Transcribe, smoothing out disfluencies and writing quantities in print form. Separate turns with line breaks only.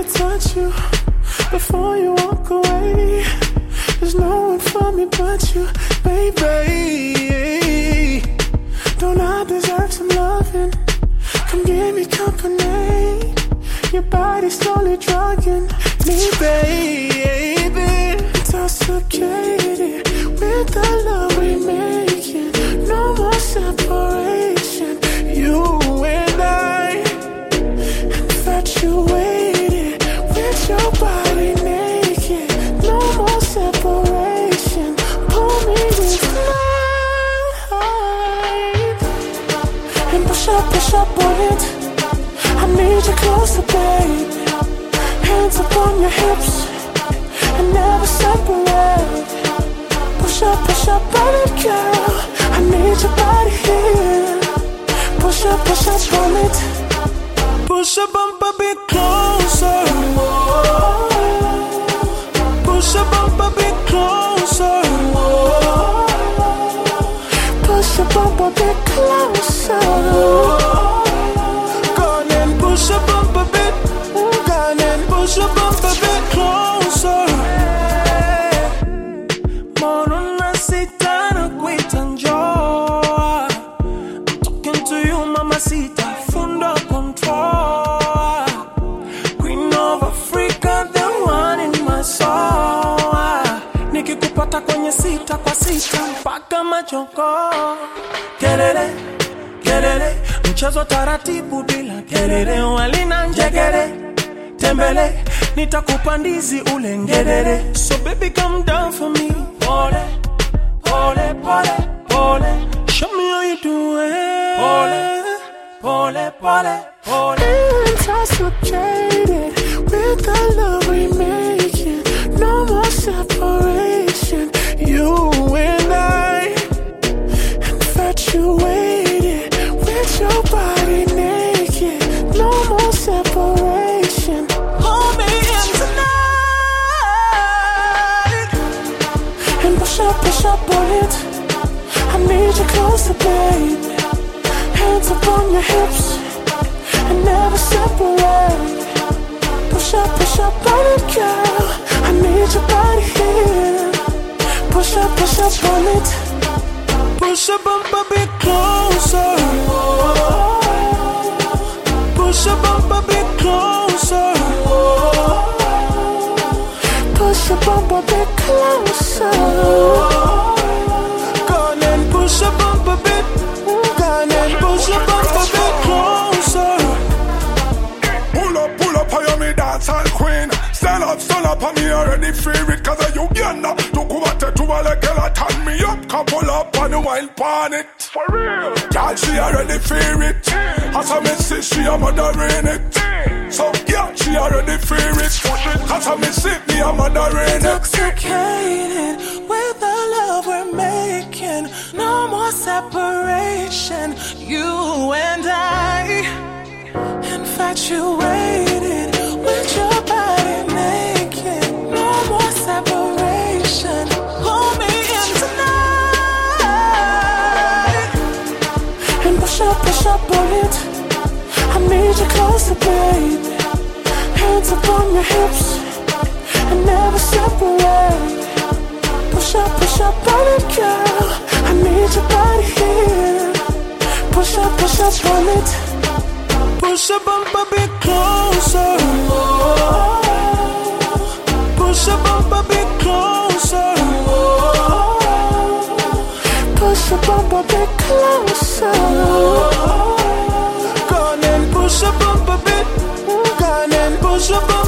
touch you before you walk away. There's no one for me but you, baby. Don't I deserve some loving? Come give me company. Your body's slowly drugging me, baby. Intoxicated with the love we making. No more separation. You and I, infatuated with your body naked. No more separation. Pull me in tonight and push up on it. I need you closer, babe. Hands up on your hips and never separate. Push up on it, girl. I need your body here. Push up on it. Push up a bit closer. Push up a bit closer. Push up a bit closer. Push up a bit, push up a bit closer. More necesita no quita njoo. Talking to you, mamacita, fundo control. Queen of Africa, the one in my soul. Nikikupata kwenye sita kwa sita mpaka machoko. Kelele, kelele. Mchezo taratibu bila kelele. Walina njegere tembele, nitakupa ndizi ule ngedere. So baby come down for me. Pole, pole, pole, pole. Show me how you do it. Pole, pole, pole, pole. Intoxicated with the love we making. No more separation. You and I, infatuated with your body naked. No more separation. Hold me in tonight and push up on it. I need you closer, babe. Hands up on your hips and never separate. Push up on it, girl. I need your body here. Push up on it. Push up a bit closer. Push up a bit closer. Push up a bit closer. Go on and push up a bit. Go on and push up a bit closer.
Pull up, I am a dancehall queen. Stand up, I'm here already free it. Cause you Uganda, to come at to a girl, turn me up. Couple up on the wild pan it. For real. Girl, she already fear it. As I miss it, she a mothering it. So yeah, she already fear it. As I miss it, me a mothering it.
Intoxicated with the love we're making. No more separation. You and I, infatuated with your body naked. No more separation. Hold me in tonight and push up on it. I need you closer, babe. Hands up on your hips and never separate. Push up on it, girl. I need your body here. Push up on it. Push up a bit closer. Push up a bit closer. Push up a bit closer. Go on and push up a bit. Go on and push up a